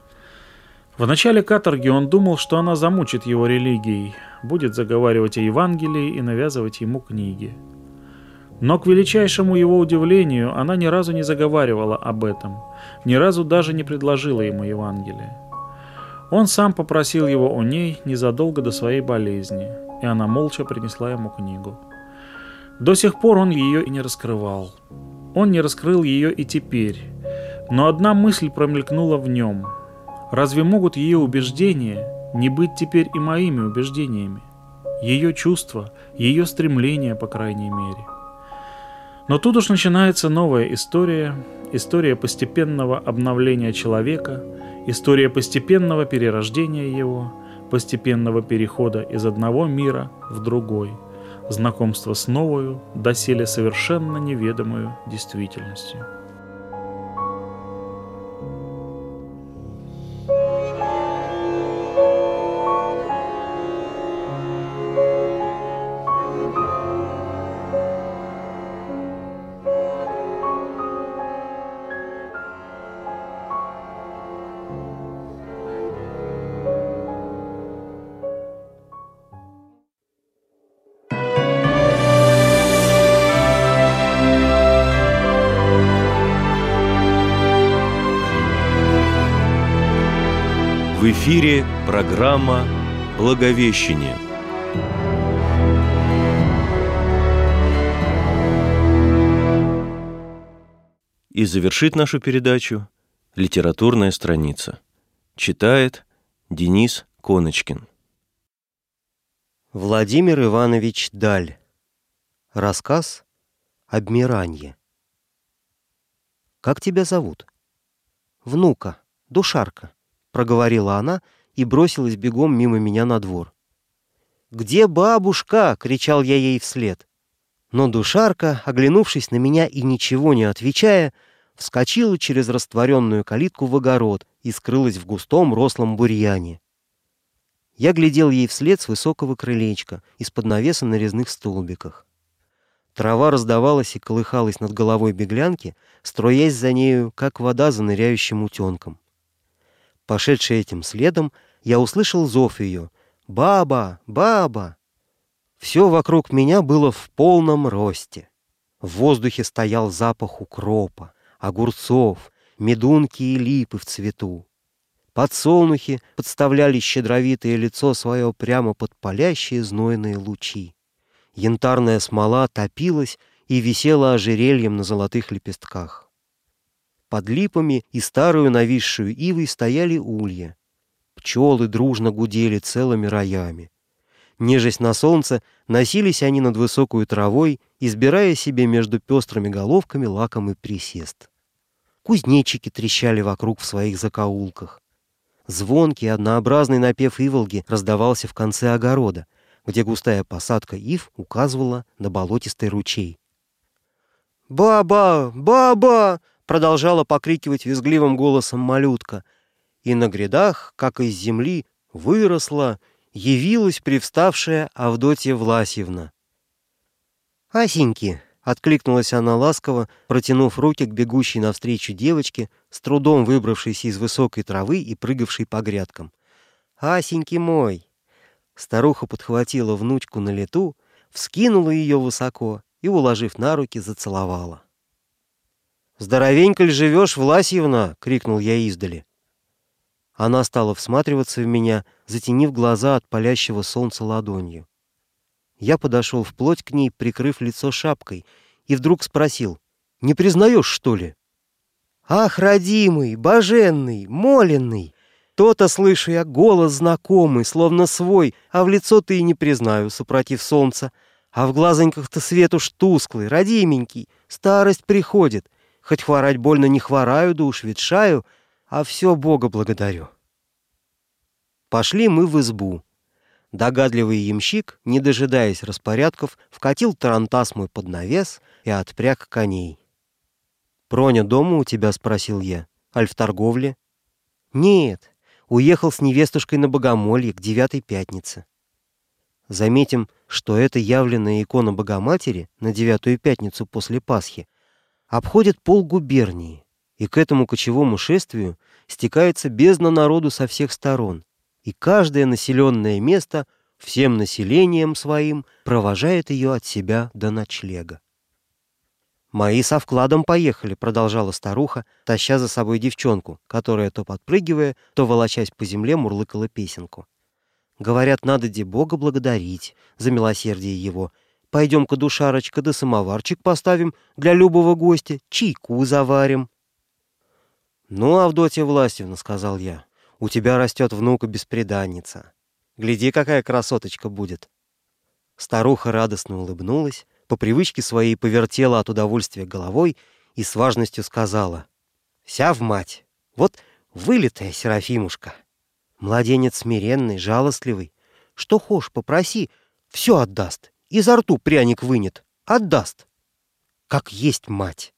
В начале каторги он думал, что она замучит его религией, будет заговаривать о Евангелии и навязывать ему книги. Но, к величайшему его удивлению, она ни разу не заговаривала об этом, ни разу даже не предложила ему Евангелие. Он сам попросил его о ней незадолго до своей болезни, и она молча принесла ему книгу. До сих пор он ее и не раскрывал. Он не раскрыл ее и теперь, но одна мысль промелькнула в нем. Разве могут ее убеждения не быть теперь и моими убеждениями? Ее чувства, ее стремления, по крайней мере. Но тут уж начинается новая история, история постепенного обновления человека, история постепенного перерождения его, постепенного перехода из одного мира в другой, знакомство с новою, доселе совершенно неведомую действительностью. эфире программа «Благовещение». И завершит нашу передачу литературная страница. Читает Денис Коночкин. Владимир Иванович Даль. Рассказ «Обмиранье». «Как тебя зовут?» «Внука, Душарка», — проговорила она и бросилась бегом мимо меня на двор. «Где бабушка?» — кричал я ей вслед. Но Душарка, оглянувшись на меня и ничего не отвечая, вскочила через растворенную калитку в огород и скрылась в густом рослом бурьяне. Я глядел ей вслед с высокого крылечка, из-под навеса на резных столбиках. Трава раздавалась и колыхалась над головой беглянки, струясь за нею, как вода за ныряющим утенком. Пошедший этим следом, я услышал зов ее: «Баба! Баба!» Все вокруг меня было в полном росте. В воздухе стоял запах укропа, огурцов, медунки и липы в цвету. Подсолнухи подставляли щедровитое лицо свое прямо под палящие знойные лучи. Янтарная смола топилась и висела ожерельем на золотых лепестках. Под липами и старую нависшую ивой стояли улья. Пчелы дружно гудели целыми роями. Нежесть на солнце, носились они над высокую травой, избирая себе между пестрыми головками лакомый присест. Кузнечики трещали вокруг в своих закоулках. Звонкий, однообразный напев иволги раздавался в конце огорода, где густая посадка ив указывала на болотистый ручей. «Баба! Баба!» — продолжала покрикивать визгливым голосом малютка, и на грядах, как из земли, выросла, явилась привставшая Авдотья Власьевна. «Асеньки!» — откликнулась она ласково, протянув руки к бегущей навстречу девочке, с трудом выбравшейся из высокой травы и прыгавшей по грядкам. «Асеньки мой!» Старуха подхватила внучку на лету, вскинула ее высоко и, уложив на руки, зацеловала. «Здоровенько ли живешь, Власьевна?» — крикнул я издали. Она стала всматриваться в меня, затенив глаза от палящего солнца ладонью. Я подошел вплоть к ней, прикрыв лицо шапкой, и вдруг спросил: «Не признаешь, что ли?» «Ах, родимый, боженный, моленный! То-то слышу я голос знакомый, словно свой, а в лицо-то и не признаю, супротив солнца. А в глазоньках-то свет уж тусклый, родименький, старость приходит. Хоть хворать больно не хвораю, да уж ветшаю, а все Бога благодарю». Пошли мы в избу. Догадливый ямщик, не дожидаясь распорядков, вкатил тарантас мой под навес и отпряг коней. «Проня дома у тебя?» — спросил я. «Аль в торговле?» «Нет, уехал с невестушкой на богомолье к девятой пятнице». Заметим, что эта явленная икона Богоматери на девятую пятницу после Пасхи обходит полгубернии, и к этому кочевому шествию стекается бездна народу со всех сторон, и каждое населенное место всем населением своим провожает ее от себя до ночлега. «Мои со вкладом поехали», — продолжала старуха, таща за собой девчонку, которая, то подпрыгивая, то волочась по земле, мурлыкала песенку. «Говорят, надо де Бога благодарить за милосердие его. Пойдем-ка, Душарочка, да самоварчик поставим для любого гостя, чайку заварим». «Ну, Авдотья Власьевна, — сказал я, — у тебя растет внука-бесприданница. Гляди, какая красоточка будет». Старуха радостно улыбнулась, по привычке своей повертела от удовольствия головой и с важностью сказала: «Вся в мать, вот вылитая Серафимушка. Младенец смиренный, жалостливый. Что хошь, попроси, все отдаст, изо рту пряник вынет, отдаст. Как есть мать».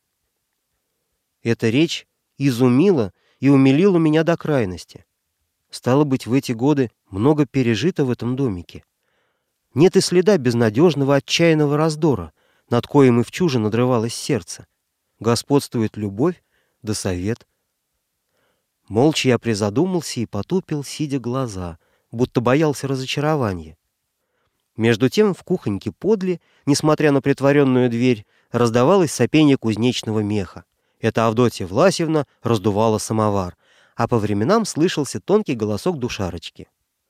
Эта речь изумила и умилила меня до крайности. Стало быть, в эти годы много пережито в этом домике. Нет и следа безнадежного отчаянного раздора, над коим и в чуже надрывалось сердце. Господствует любовь да совет. Молча я призадумался и потупил, сидя глаза, будто боялся разочарования. Между тем в кухоньке подле, несмотря на притворенную дверь, раздавалось сопение кузнечного меха. Это Авдотья Власьевна раздувала самовар, а по временам слышался тонкий голосок душарочки.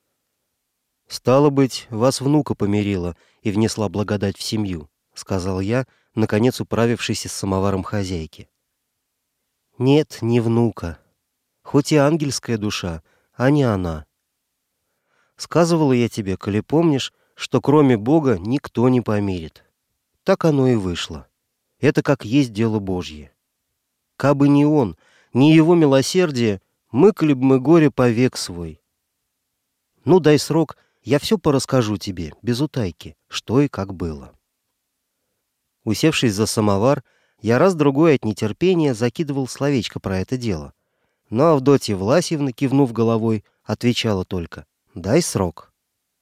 «Стало быть, вас внука помирила и внесла благодать в семью», — сказал я, наконец управившись с самоваром хозяйки. «Нет, не внука. Хоть и ангельская душа, а не она. Сказывала я тебе, коли помнишь, что кроме Бога никто не помирит. Так оно и вышло. Это как есть дело Божье. Кабы не Он, не Его милосердие, мыкали б мы горе повек свой. Ну, дай срок, я все порасскажу тебе, без утайки, что и как было». Усевшись за самовар, я раз-другой от нетерпения закидывал словечко про это дело. Но Авдотья Власьевна, кивнув головой, отвечала только: «Дай срок».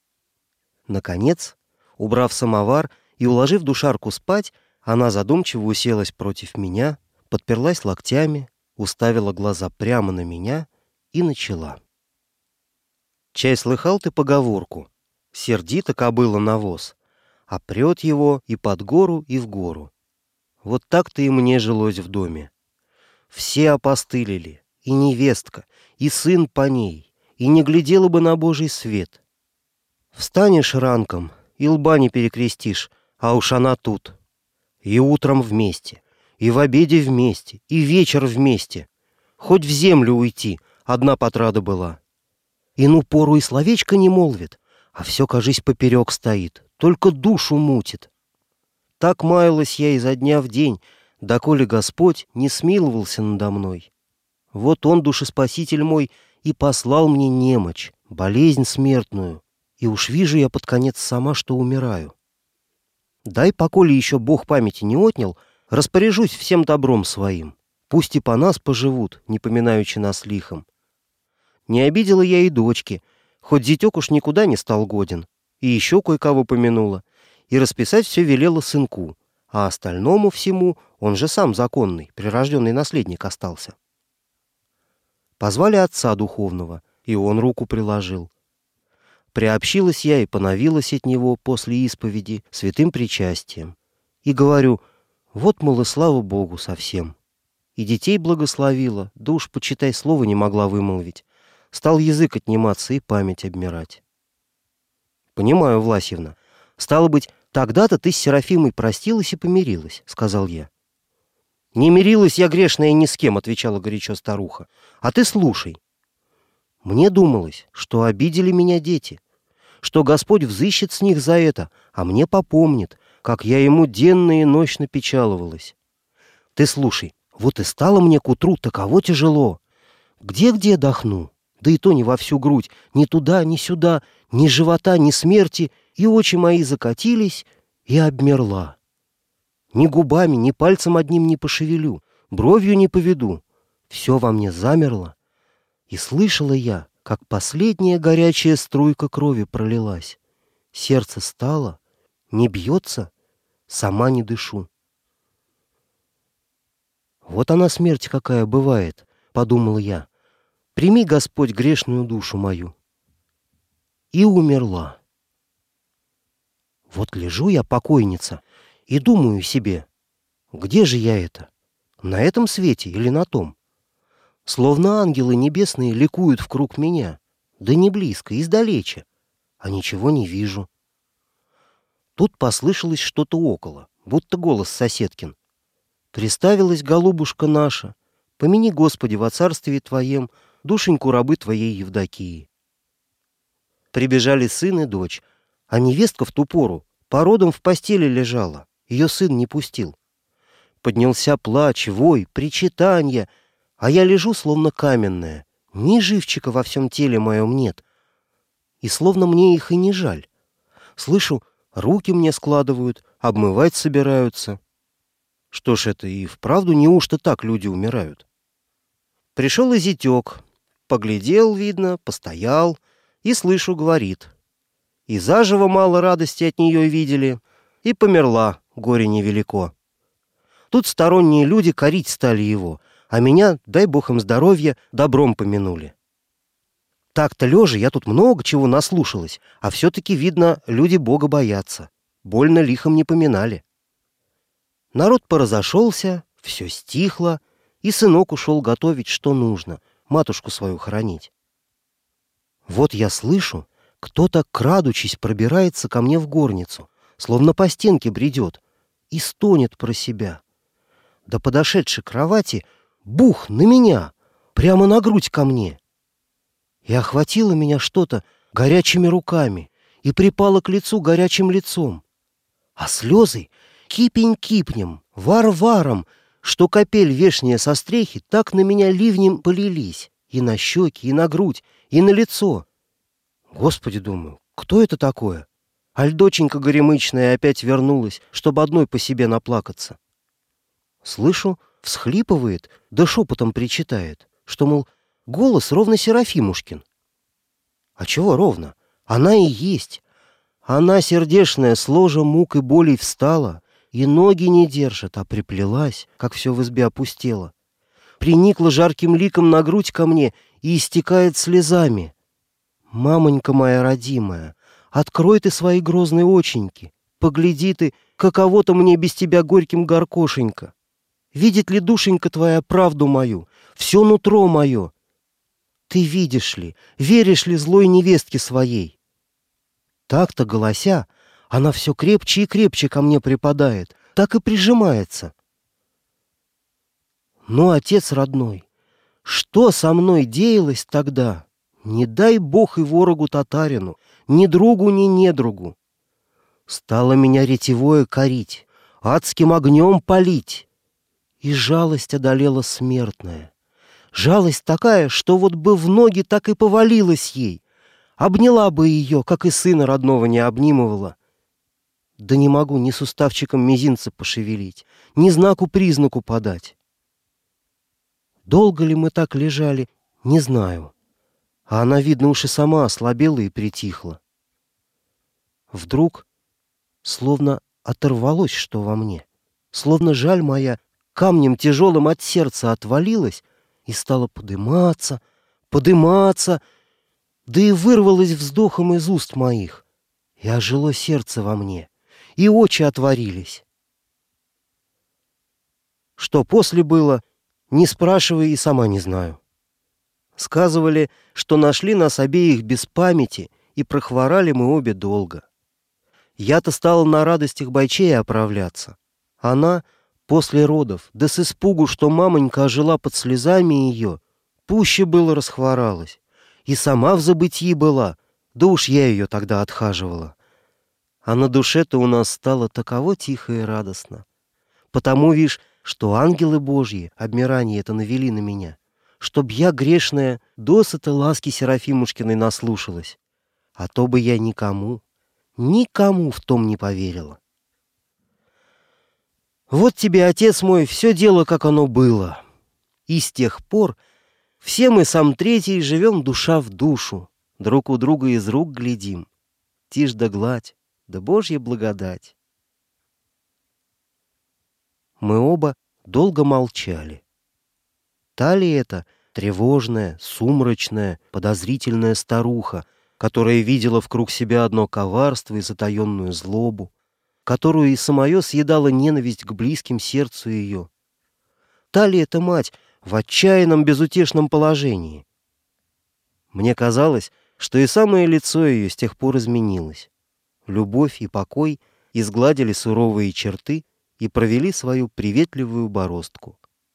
Наконец, убрав самовар и уложив душарку спать, она задумчиво уселась против меня, подперлась локтями, уставила глаза прямо на меня и начала. «Чай слыхал ты поговорку: сердито кобыла на воз, а прет его и под гору, и в гору. Вот так-то и мне жилось в доме. Все опостылили, и невестка, и сын по ней, и не глядела бы на Божий свет. Встанешь ранком, и лба не перекрестишь, а уж она тут. И утром вместе, и в обеде вместе, и вечер вместе. Хоть в землю уйти, одна потрада была. И ну пору и словечко не молвит, а все, кажись, поперек стоит, только душу мутит. Так маялась я изо дня в день, доколе Господь не смиловался надо мной. Вот Он, душеспаситель мой, и послал мне немочь, болезнь смертную, и уж вижу я под конец сама, что умираю. Дай, поколе еще Бог памяти не отнял, распоряжусь всем добром своим. Пусть и по нас поживут, не поминаючи нас лихом. Не обидела я и дочки, хоть зятек уж никуда не стал годен, и еще кое-кого помянула, и расписать все велела сынку, а остальному всему он же сам законный, прирожденный наследник остался. Позвали отца духовного, и он руку приложил. Приобщилась я и поновилась от него после исповеди святым причастием. И говорю: вот, мол, и слава Богу совсем. И детей благословила, да уж, почитай, слова не могла вымолвить. Стал язык отниматься и память обмирать. «Понимаю, Власьевна. Стало быть, тогда-то ты с Серафимой простилась и помирилась», — сказал я. «Не мирилась я, грешная, ни с кем», — отвечала горячо старуха. «А ты слушай. Мне думалось, что обидели меня дети, что Господь взыщет с них за это, а мне попомнит, как я ему денно и ночно печаловалась. Ты слушай, вот и стало мне к утру таково тяжело. Где-где дохну, да и то не во всю грудь, ни туда, ни сюда, ни живота, ни смерти, и очи мои закатились, и обмерла. Ни губами, ни пальцем одним не пошевелю, бровью не поведу. Все во мне замерло. И слышала я, как последняя горячая струйка крови пролилась. Сердце стало, не бьется, сама не дышу. «Вот она, смерть какая бывает», — подумал я. «Прими, Господь, грешную душу мою». И умерла. Вот лежу я, покойница, и думаю себе: где же я это? На этом свете или на том? Словно ангелы небесные ликуют вкруг меня, да не близко, издалече, а ничего не вижу. Тут послышалось что-то около, будто голос соседкин. «Приставилась, голубушка наша, помяни, Господи, во царстве Твоем душеньку рабы Твоей Евдокии». Прибежали сын и дочь, а невестка в ту пору породом в постели лежала, ее сын не пустил. Поднялся плач, вой, причитанье, а я лежу, словно каменная, ни живчика во всем теле моем нет, и словно мне их и не жаль. Слышу, руки мне складывают, обмывать собираются. Что ж это, и вправду неужто так люди умирают? Пришел и зятек, поглядел, видно, постоял, и, слышу, говорит: и заживо мало радости от нее видели, и померла, горе невелико. Тут сторонние люди корить стали его, а меня, дай бог им здоровья, добром помянули. Так-то лежа я тут много чего наслушалась, а все-таки, видно, люди Бога боятся. Больно лихом не поминали. Народ поразошелся, все стихло, и сынок ушел готовить, что нужно. матушку свою хоронить. Вот я слышу, кто-то, крадучись, пробирается ко мне в горницу, словно по стенке бредет, и стонет про себя. Да подошедший к кровати, бух на меня, прямо на грудь ко мне. И охватило меня что-то горячими руками и припало к лицу горячим лицом. А слезы кипень кипнем, вар-варом, что капель вешняя со стрехи, так на меня ливнем полились, и на щеки, и на грудь, и на лицо. Господи, думаю, кто это такое? Аль доченька горемычная опять вернулась, чтобы одной по себе наплакаться. Слышу, всхлипывает, да шепотом причитает, что, мол, голос ровно Серафимушкин. А чего ровно? Она и есть. Она, сердешная, с ложа мук и болей встала, и ноги не держит, а приплелась, как все в избе опустело. Приникла жарким ликом на грудь ко мне и истекает слезами. «Мамонька моя родимая, открой ты свои грозные оченьки, погляди ты, каково-то мне без тебя горьким горкошенька. Видит ли душенька твоя правду мою, все нутро мое? Ты видишь ли, веришь ли злой невестке своей?» Так-то, голося, она все крепче и крепче ко мне припадает, так и прижимается. Ну, отец родной, что со мной деялось тогда? Не дай бог и ворогу татарину, ни другу, ни недругу. Стало меня ретевое корить, адским огнем палить. И жалость одолела смертная. Жалость такая, что вот бы в ноги так и повалилась ей. Обняла бы ее, как и сына родного не обнимывала. Да не могу ни суставчиком мизинца пошевелить, ни знаку-признаку подать. Долго ли мы так лежали, не знаю. А она, видно, уж и сама ослабела и притихла. Вдруг, словно оторвалось что во мне, словно жаль моя камнем тяжелым от сердца отвалилась и стала подыматься, подыматься, да и вырвалась вздохом из уст моих, и ожило сердце во мне, и очи отворились. Что после было, не спрашивай, и сама не знаю. Сказывали, что нашли нас обеих без памяти, и прохворали мы обе долго. Я-то стала на радостях бойчей оправляться. Она после родов, да с испугу, что мамонька ожила под слезами ее, пуще было расхворалась. И сама в забытии была, да уж я ее тогда отхаживала. А на душе-то у нас стало таково тихо и радостно. Потому, вишь, что ангелы Божьи обмирание это навели на меня, чтоб я, грешная, досыта ласки Серафимушкиной наслушалась. А то бы я никому, никому в том не поверила. Вот тебе, отец мой, все дело, как оно было. И с тех пор все мы сам третий живем душа в душу, друг у друга из рук глядим. Тишь да гладь, да Божья благодать. Мы оба долго молчали. Та ли это тревожная, сумрачная, подозрительная старуха, которая видела вкруг себя одно коварство и затаенную злобу, которую и самое съедала ненависть к близким сердцу ее? Та ли это мать в отчаянном безутешном положении? Мне казалось, что и самое лицо ее с тех пор изменилось. Любовь и покой изгладили суровые черты и провели свою приветливую бороздку.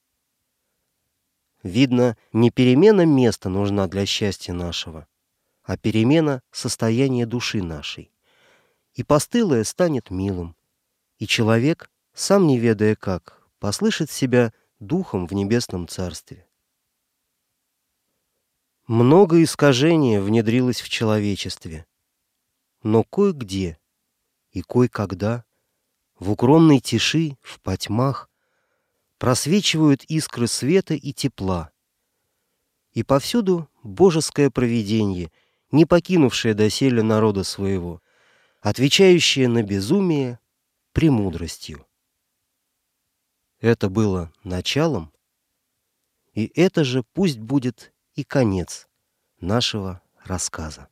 Видно, не перемена места нужна для счастья нашего, а перемена состояния души нашей. И постылое станет милым, и человек, сам не ведая как, послышит себя духом в небесном царстве. Много искажения внедрилось в человечестве, но кое-где и кое-когда в укромной тиши, в потьмах просвечивают искры света и тепла. И повсюду божеское провиденье, не покинувшее доселе народа своего, отвечающее на безумие премудростью. Это было началом, и это же пусть будет и конец нашего рассказа.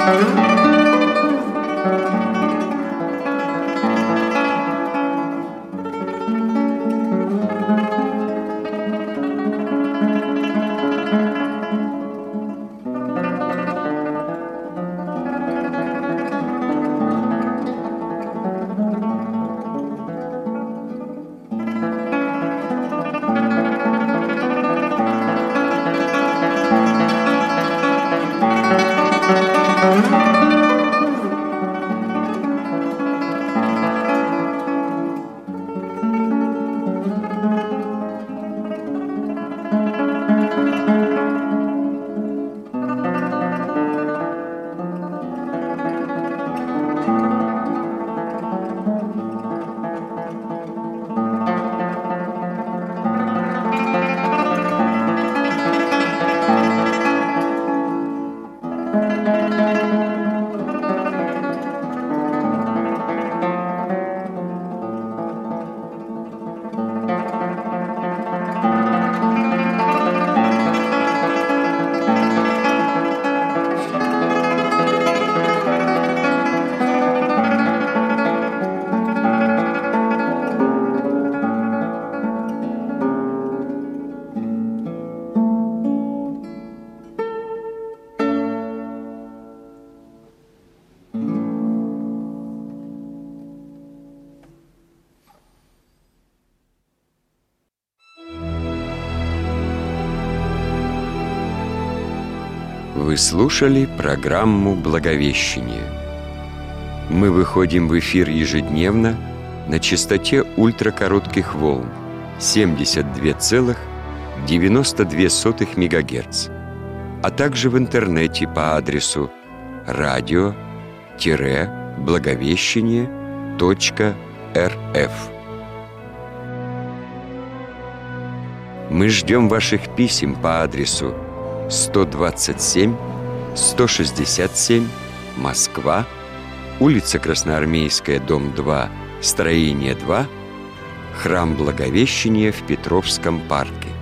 Вы слушали программу «Благовещение». Мы выходим в эфир ежедневно на частоте ультракоротких волн семьдесят два целых девяносто две сотых мегагерц, а также в интернете по адресу радио-благовещение точка рф. Мы ждем ваших писем по адресу сто двадцать семь сто шестьдесят семь, Москва, улица Красноармейская, дом два, строение два, храм Благовещения в Петровском парке.